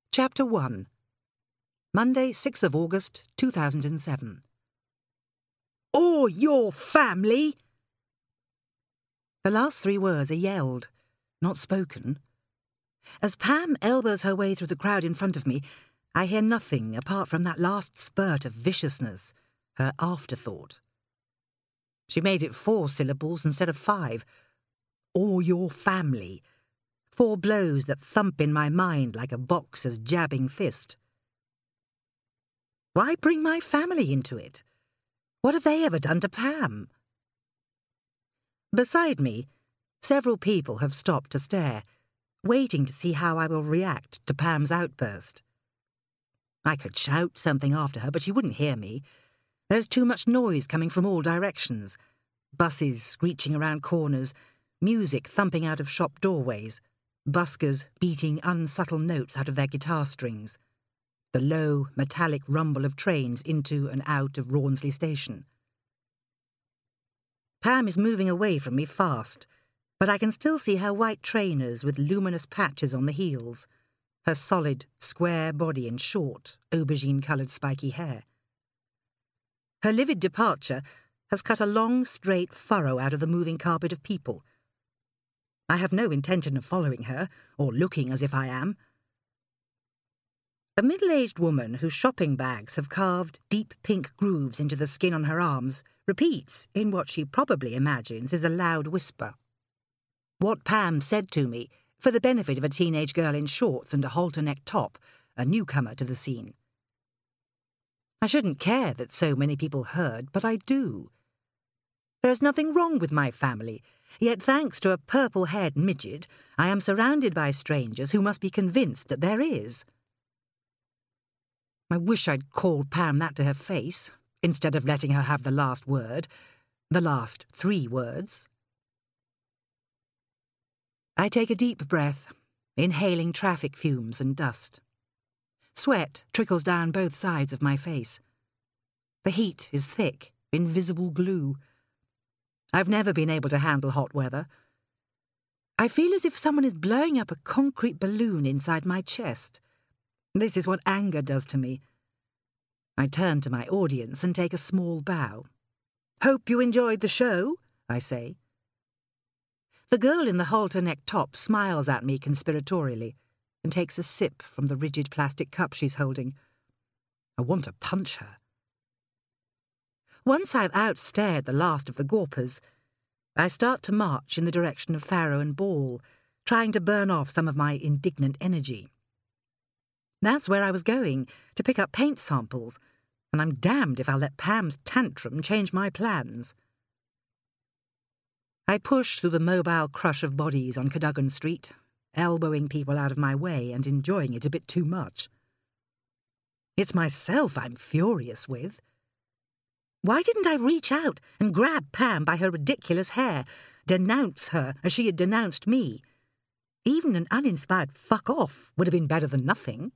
Chapter 1. Monday, 6th of August, 2007. Or your family! The last three words are yelled, not spoken. As Pam elbows her way through the crowd in front of me, I hear nothing apart from that last spurt of viciousness, her afterthought. She made it 4 syllables instead of 5. Or your family. 4 blows that thump in my mind like a boxer's jabbing fist. Why bring my family into it? What have they ever done to Pam? Beside me, several people have stopped to stare, waiting to see how I will react to Pam's outburst. I could shout something after her, but she wouldn't hear me. There's too much noise coming from all directions. Buses screeching around corners, music thumping out of shop doorways, buskers beating unsubtle notes out of their guitar strings, the low, metallic rumble of trains into and out of Rawnsley Station. Pam is moving away from me fast, but I can still see her white trainers with luminous patches on the heels, her solid, square body and short, aubergine-coloured spiky hair. Her livid departure has cut a long, straight furrow out of the moving carpet of people. I have no intention of following her, or looking as if I am. A middle-aged woman whose shopping bags have carved deep pink grooves into the skin on her arms repeats, in what she probably imagines is a loud whisper, what Pam said to me, for the benefit of a teenage girl in shorts and a halter-neck top, a newcomer to the scene. I shouldn't care that so many people heard, but I do. There is nothing wrong with my family, yet thanks to a purple-haired midget, I am surrounded by strangers who must be convinced that there is. I wish I'd called Pam that to her face, instead of letting her have the last word, the last 3 words. I take a deep breath, inhaling traffic fumes and dust. Sweat trickles down both sides of my face. The heat is thick, invisible glue. I've never been able to handle hot weather. I feel as if someone is blowing up a concrete balloon inside my chest. This is what anger does to me. I turn to my audience and take a small bow. "Hope you enjoyed the show," I say. The girl in the halter-neck top smiles at me conspiratorially and takes a sip from the rigid plastic cup she's holding. I want to punch her. Once I've outstared the last of the gawpers, I start to march in the direction of Farrow and Ball, trying to burn off some of my indignant energy. That's where I was going, to pick up paint samples, and I'm damned if I'll let Pam's tantrum change my plans. I push through the mobile crush of bodies on Cadogan Street, elbowing people out of my way and enjoying it a bit too much. It's myself I'm furious with. Why didn't I reach out and grab Pam by her ridiculous hair, denounce her as she had denounced me? Even an uninspired fuck off would have been better than nothing.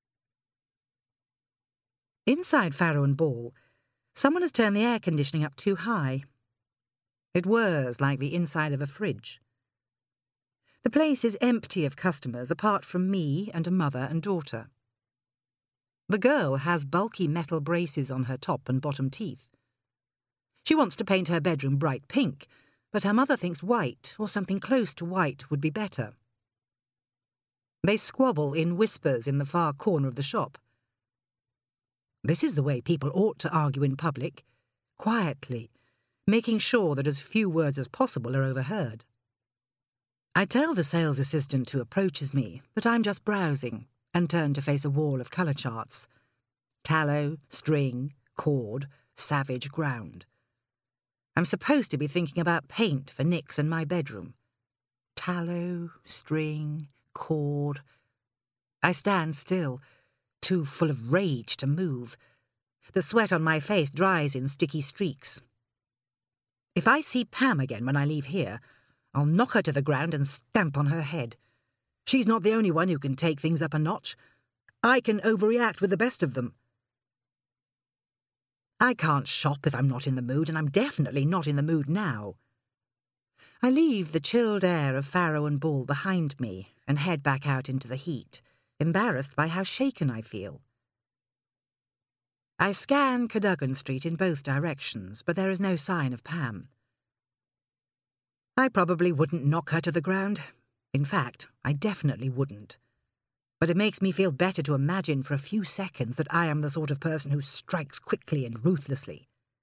Inside Farrow and Ball, someone has turned the air conditioning up too high. It whirs like the inside of a fridge. The place is empty of customers apart from me and a mother and daughter. The girl has bulky metal braces on her top and bottom teeth. She wants to paint her bedroom bright pink, but her mother thinks white or something close to white would be better. They squabble in whispers in the far corner of the shop. This is the way people ought to argue in public, quietly, making sure that as few words as possible are overheard. I tell the sales assistant who approaches me that I'm just browsing and turn to face a wall of colour charts. Tallow, string, cord, savage ground. I'm supposed to be thinking about paint for Nick's and my bedroom. Tallow, string, cord. I stand still, too full of rage to move. The sweat on my face dries in sticky streaks. If I see Pam again when I leave here, I'll knock her to the ground and stamp on her head. She's not the only one who can take things up a notch. I can overreact with the best of them. I can't shop if I'm not in the mood, and I'm definitely not in the mood now. I leave the chilled air of Farrow and Ball behind me and head back out into the heat, embarrassed by how shaken I feel. I scan Cadogan Street in both directions, but there is no sign of Pam. I probably wouldn't knock her to the ground. In fact, I definitely wouldn't. But it makes me feel better to imagine for a few seconds that I am the sort of person who strikes quickly and ruthlessly.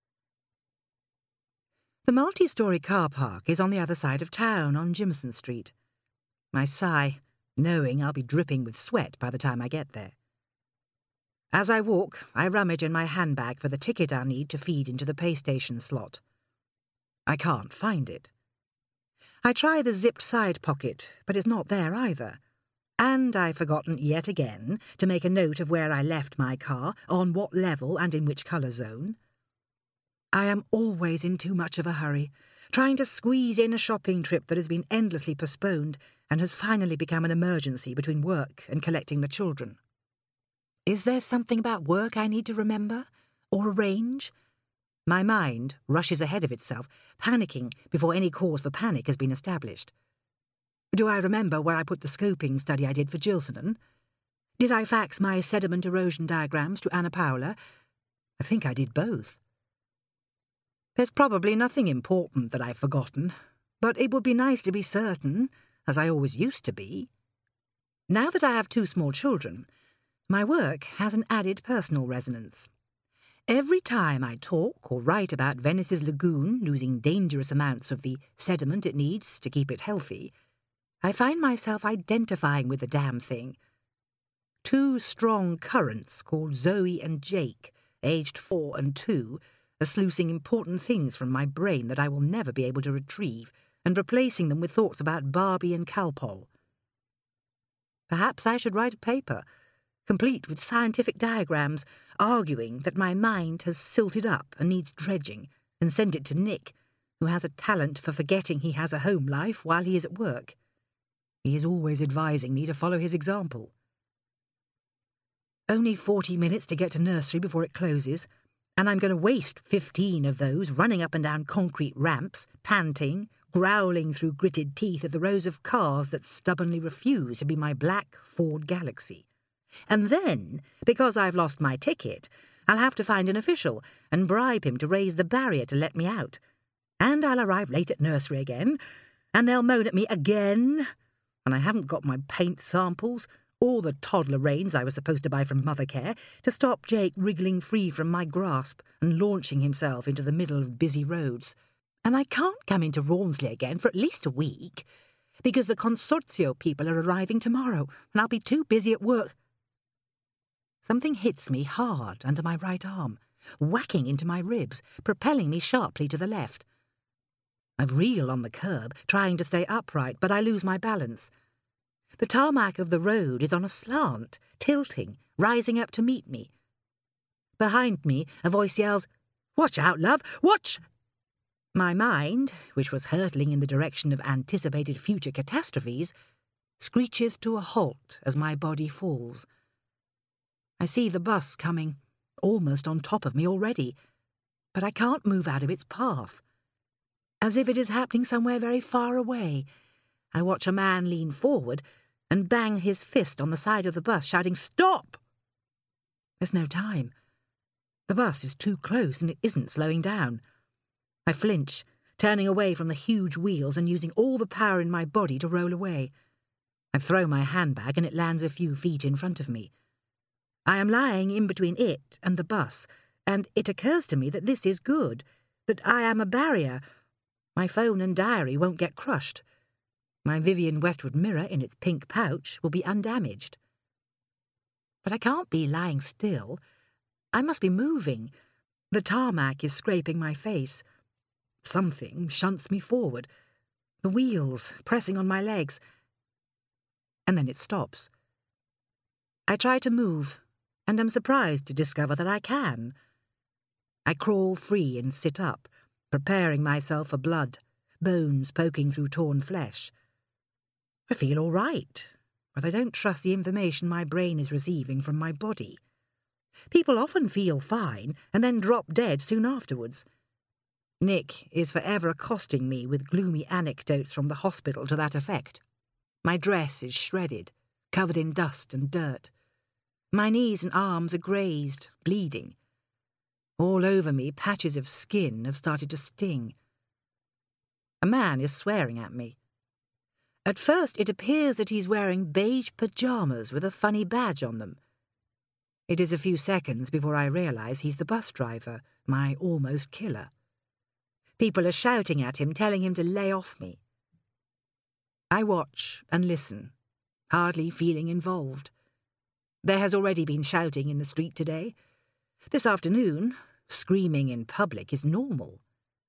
The multi-storey car park is on the other side of town, on Jimson Street. I sigh, knowing I'll be dripping with sweat by the time I get there. As I walk, I rummage in my handbag for the ticket I need to feed into the pay station slot. I can't find it. I try the zipped side pocket, but it's not there either. And I've forgotten yet again to make a note of where I left my car, on what level and in which colour zone. I am always in too much of a hurry, trying to squeeze in a shopping trip that has been endlessly postponed and has finally become an emergency between work and collecting the children. Is there something about work I need to remember or arrange? My mind rushes ahead of itself, panicking before any cause for panic has been established. Do I remember where I put the scoping study I did for Gilsonan? Did I fax my sediment erosion diagrams to Anna Paula? I think I did both. There's probably nothing important that I've forgotten, but it would be nice to be certain, as I always used to be. Now that I have 2 small children, my work has an added personal resonance. Every time I talk or write about Venice's lagoon losing dangerous amounts of the sediment it needs to keep it healthy, I find myself identifying with the damn thing. 2 strong currents called Zoe and Jake, aged 4 and 2, are sluicing important things from my brain that I will never be able to retrieve and replacing them with thoughts about Barbie and Calpol. Perhaps I should write a paper, complete with scientific diagrams, arguing that my mind has silted up and needs dredging, and send it to Nick, who has a talent for forgetting he has a home life while he is at work. He is always advising me to follow his example. Only 40 minutes to get to nursery before it closes, and I'm going to waste 15 of those running up and down concrete ramps, panting, growling through gritted teeth at the rows of cars that stubbornly refuse to be my black Ford Galaxy. And then, because I've lost my ticket, I'll have to find an official and bribe him to raise the barrier to let me out. And I'll arrive late at nursery again, and they'll moan at me again, and I haven't got my paint samples or the toddler reins I was supposed to buy from Mothercare to stop Jake wriggling free from my grasp and launching himself into the middle of busy roads. And I can't come into Rawnsley again for at least a week, because the Consorzio people are arriving tomorrow, and I'll be too busy at work. Something hits me hard under my right arm, whacking into my ribs, propelling me sharply to the left. I reel on the curb, trying to stay upright, but I lose my balance. The tarmac of the road is on a slant, tilting, rising up to meet me. Behind me, a voice yells, "Watch out, love! Watch!" My mind, which was hurtling in the direction of anticipated future catastrophes, screeches to a halt as my body falls. I see the bus coming, almost on top of me already, but I can't move out of its path. As if it is happening somewhere very far away, I watch a man lean forward and bang his fist on the side of the bus, shouting, "Stop!" There's no time. The bus is too close and it isn't slowing down. I flinch, turning away from the huge wheels and using all the power in my body to roll away. I throw my handbag and it lands a few feet in front of me. I am lying in between it and the bus, and it occurs to me that this is good, that I am a barrier. My phone and diary won't get crushed. My Vivienne Westwood mirror in its pink pouch will be undamaged. But I can't be lying still. I must be moving. The tarmac is scraping my face. Something shunts me forward, the wheels pressing on my legs. And then it stops. I try to move, and am surprised to discover that I can. I crawl free and sit up, preparing myself for blood, bones poking through torn flesh. I feel all right, but I don't trust the information my brain is receiving from my body. People often feel fine and then drop dead soon afterwards. Nick is forever accosting me with gloomy anecdotes from the hospital to that effect. My dress is shredded, covered in dust and dirt. My knees and arms are grazed, bleeding. All over me, patches of skin have started to sting. A man is swearing at me. At first, it appears that he's wearing beige pyjamas with a funny badge on them. It is a few seconds before I realise he's the bus driver, my almost killer. People are shouting at him, telling him to lay off me. I watch and listen, hardly feeling involved. There has already been shouting in the street today. This afternoon, screaming in public is normal.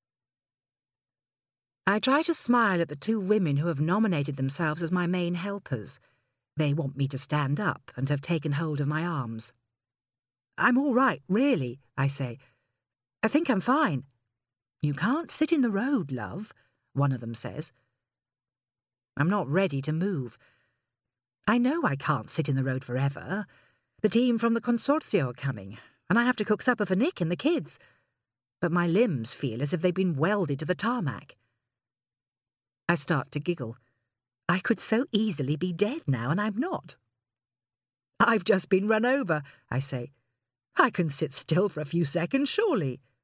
I try to smile at the two women who have nominated themselves as my main helpers. They want me to stand up and have taken hold of my arms. "I'm all right, really," I say. "I think I'm fine." "You can't sit in the road, love," one of them says. I'm not ready to move. I know I can't sit in the road forever. The team from the Consorzio are coming, and I have to cook supper for Nick and the kids. But my limbs feel as if they've been welded to the tarmac. I start to giggle. I could so easily be dead now, and I'm not. "I've just been run over," I say. "I can sit still for a few seconds, surely."